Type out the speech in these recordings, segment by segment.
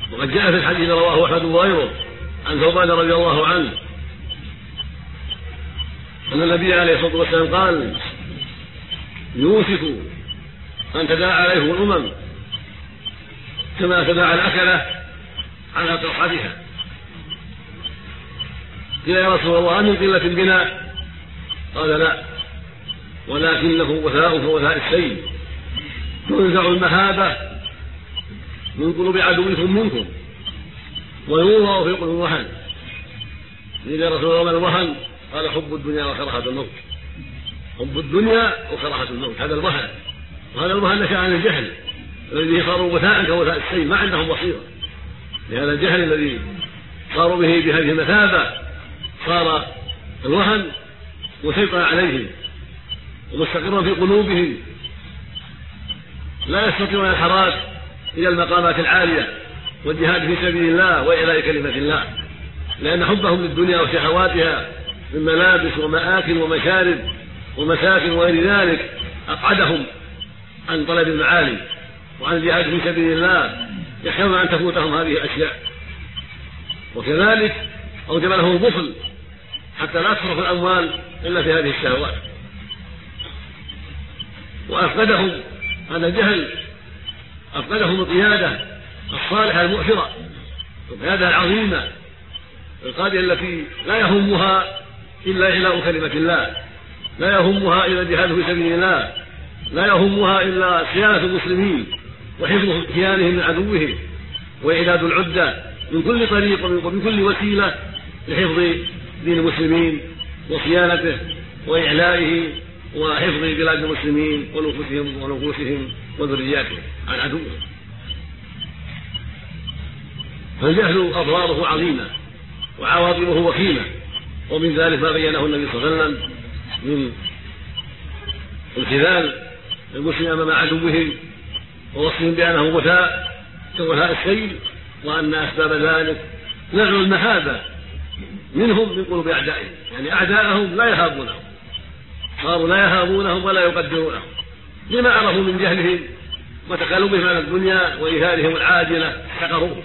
وقد جاء في الحديث رواه أحمد وغيره عن ثوبان رضي الله عنه أن النبي عليه الصلاة والسلام قال: يوشك أن تداعى عليهم الأمم كما تداعى الأكلة على قرحتها. قيل: يا رسول الله، من قلة البناء؟ قال: لا، ولكنه وثاء كوثاء السيل، تنزع المهابة من قلوب عدوكم منكم ويوضع في قلوب الوهن. قيل: يا رسول الله، ما الوهن؟ قال: حب الدنيا وكراهة الموت. حب الدنيا وكراهة الموت، هذا الوهن. وهذا الوهن نشأ عن الجهل الذي صاروا وثاء كوثاء السيل، ما عندهم بصيرة. لهذا الجهل الذي صاروا به بهذه المثابة صار الوهن وسيطر عليهم ومستقرا في قلوبهم، لا يستطيعون الحراك إلى المقامات العالية والجهاد في سبيل الله وإعلاء كلمة الله، لأن حبهم للدنيا وشهواتها من ملابس ومآكل ومشارب ومساكن وغير ذلك أقعدهم عن طلب المعالي وعن الجهاد في سبيل الله، يخشون أن تفوتهم هذه الأشياء. وكذلك أوجب لهم البخل حتى لا تصرف الأموال إلا في هذه الشهوات. وأفقدهم هذا الجهل، أفقدهم القيادة الصالحة المؤثرة، القيادة العظيمة، القادة التي لا يهمها إلا إعلاء كلمة الله، لا يهمها إلا الجهاد في سبيل الله، لا يهمها إلا صيانة المسلمين وحفظ كيانهم من عدوهم وإعداد العدة من كل طريق ومن كل وسيلة لحفظ دين المسلمين وصيانته وإعلائه وحفظ بلاد المسلمين ونفوسهم وذرياتهم عن عدوهم. فالجهل أضراره عظيمة وعواقبه وخيمة، ومن ذلك ما بينه النبي صلى الله عليه وسلم من انخذال المسلم أمام عدوهم ووصفهم بأنه وثاء كوثاء السيل، وأن أسباب ذلك نزع المهابة منهم من قلوب أعدائهم، يعني أعداءهم لا يهابونهم، صاروا لا يهابونهم ولا يقدرونهم لما عرفوا من جهلهم وتكالبهم على الدنيا وإيثارهم العاجلة احتقروهم.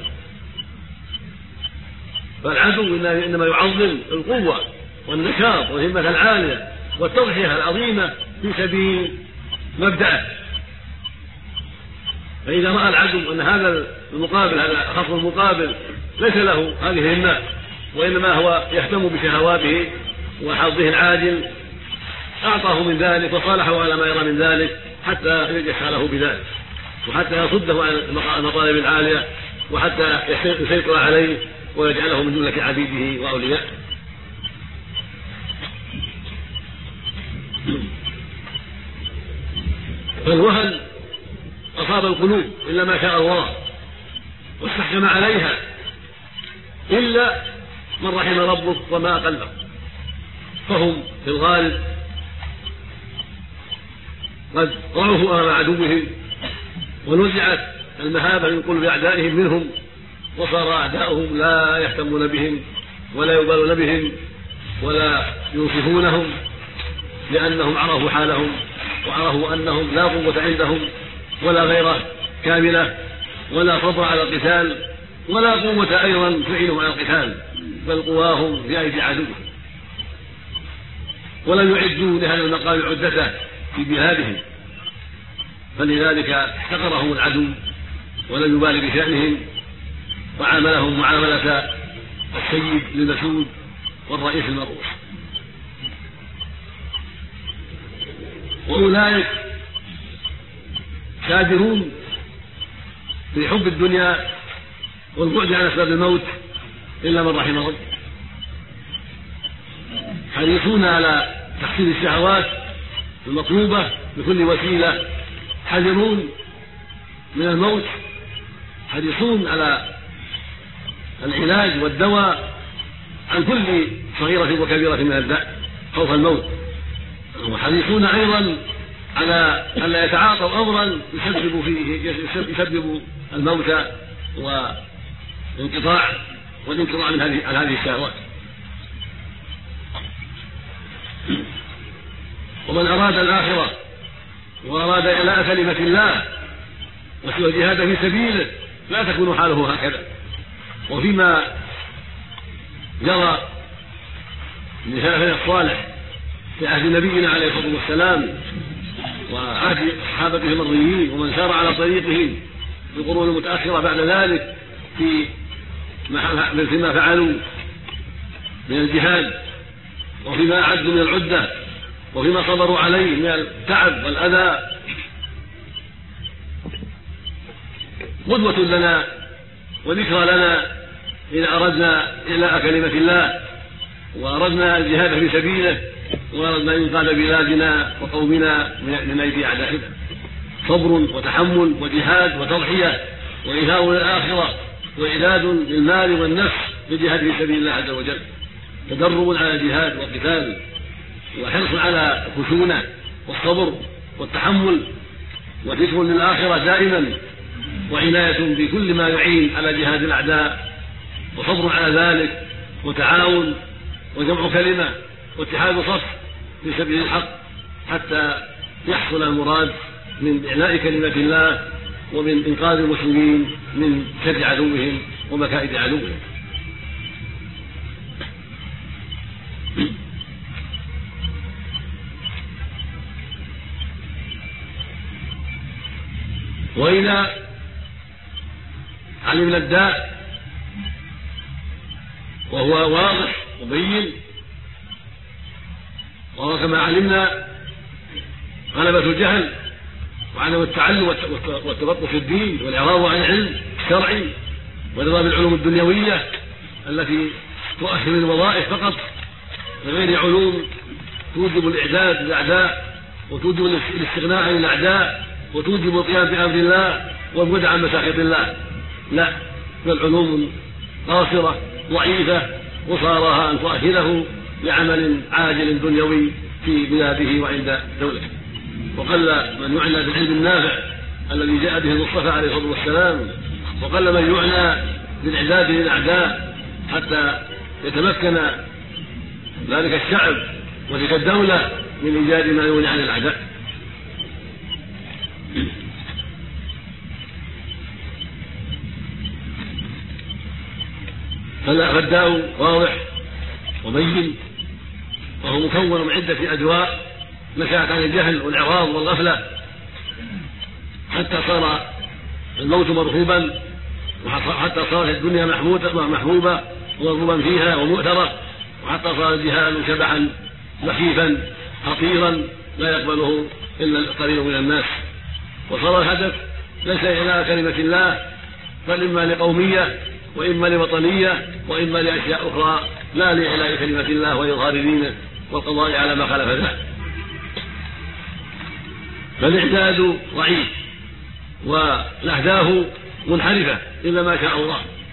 فالعدو إنما يعظم القوة والنشاط والهمة العالية والتضحية العظيمة في سبيل مبدأه. فإذا رأى العدو أن هذا المقابل، هذا الخصم المقابل ليس له هذه الهمة وإنما هو يهتم بشهواته وحظه العاجل، أعطاه من ذلك وصالحه على ما يرى من ذلك حتى يجحله بذلك وحتى يصده عن المطالب العالية وحتى يسيطر عليه ويجعله من جملة عبيده وأوليائه. فالوهن أصاب القلوب إلا ما شاء الله واستحكم عليها إلا من رحم ربك وما قلبك، فهم في الغالب قد ضعفوا أمام عدوهم ونزعت المهابة من قلوب أعدائهم منهم، وصار أعداؤهم لا يهتمون بهم ولا يبالون بهم ولا ينصفونهم، لأنهم عرفوا حالهم وعرفوا أنهم لا قوة عندهم ولا غيرة كاملة ولا صبر على القتال ولا قوة أيضا تعينهم على القتال، بل قواهم في أيدي عدوهم، ولم يعدوا لهذا المقام عدته في بلادهم، فلذلك احتقرهم العدو ولم يبالي بشأنهم وعاملهم معاملة السيد للمسود والرئيس المرؤوس. وأولئك شادرون في حب الدنيا والبعد عن أسباب الموت إلا من رحم ربه، حريصون على تحصيل الشهوات المطلوبة بكل وسيلة، حذرون من الموت، حريصون على العلاج والدواء عن كل صغيرة وكبيرة من الداء خوف الموت، وحريصون أيضا على أن لا يتعاطوا أمرا يسبب الموت والانقطاع من هذه الشهوات. ومن أراد الآخرة وأراد إعلاء كلمة الله وسوى الجهاد في سبيله لا تكون حاله هكذا، وفيما جرى من سلفنا الصالح في عهد نبينا عليه الصلاة والسلام وعهد صحابته المرضيين ومن سار على طريقهم في القرون المتأخرة بعد ذلك فيما فعلوا من الجهاد وفيما أعدوا من العدة وفيما صبروا عليه من التعب والأذى قدوة لنا وذكرى لنا إذا أردنا إعلاء كلمة الله وأردنا الجهاد في سبيله وأردنا إنقاذ بلادنا وقومنا من أيدي أعدائنا. صبر وتحمل وجهاد وتضحية وإيثار للآخرة وإعداد للمال والنفس للجهاد في سبيل الله عز وجل، تدرب على الجهاد والقتال وحرص على الخشونة والصبر والتحمل وذكر للآخرة دائما وعناية بكل ما يعين على جهاد الأعداء وصبر على ذلك وتعاون وجمع كلمة واتحاد صف في سبيل الحق حتى يحصل المراد من إعلاء كلمة الله ومن إنقاذ المسلمين من شر عدوهم ومكائد عدوهم. وإذا علمنا الداء وهو واضح مبين وهو كما علمنا غلبة الجهل وعدم التعلم والتبطل في الدين والإعراض عن العلم الشرعي ورضا بالعلوم الدنيوية التي تؤهل الوظائف فقط بغير علوم توجب الإعداد للأعداء وتوجب الاستغناء عن الأعداء وتوجب القيام بأمر الله والبعد عن مساخط الله. لا، بل علوم قاصرة ضعيفة وصارها أن تؤهله لعمل عاجل دنيوي في بلاده وعند دولته. وقل من يعنى بالعلم النافع الذي جاء به المصطفى عليه الصلاة والسلام وقل من يعنى بالإعداد للأعداء حتى يتمكن ذلك الشعب وتلك الدولة من إيجاد ما يغني عن الأعداء. فالداء واضح وبين وهو مكون من عدة أدواء نشأت عن الجهل والإعراض والغفلة حتى صار الموت مرهوبا وحتى صارت الدنيا محبوبة ومرغوبا فيها ومؤثرة وحتى صار الجهاد شبحا مخيفا خطيرا لا يقبله إلا القليل من الناس. وصار الهدف ليس إلى كلمة الله بل إما لقومية وإما لوطنية وإما لأشياء أخرى لا لإعلاء كلمة الله وإظهار دينه والقضاء على ما خالف ذلك. فالإعداد ضعيف والأهداف منحرفة إلا ما شاء الله.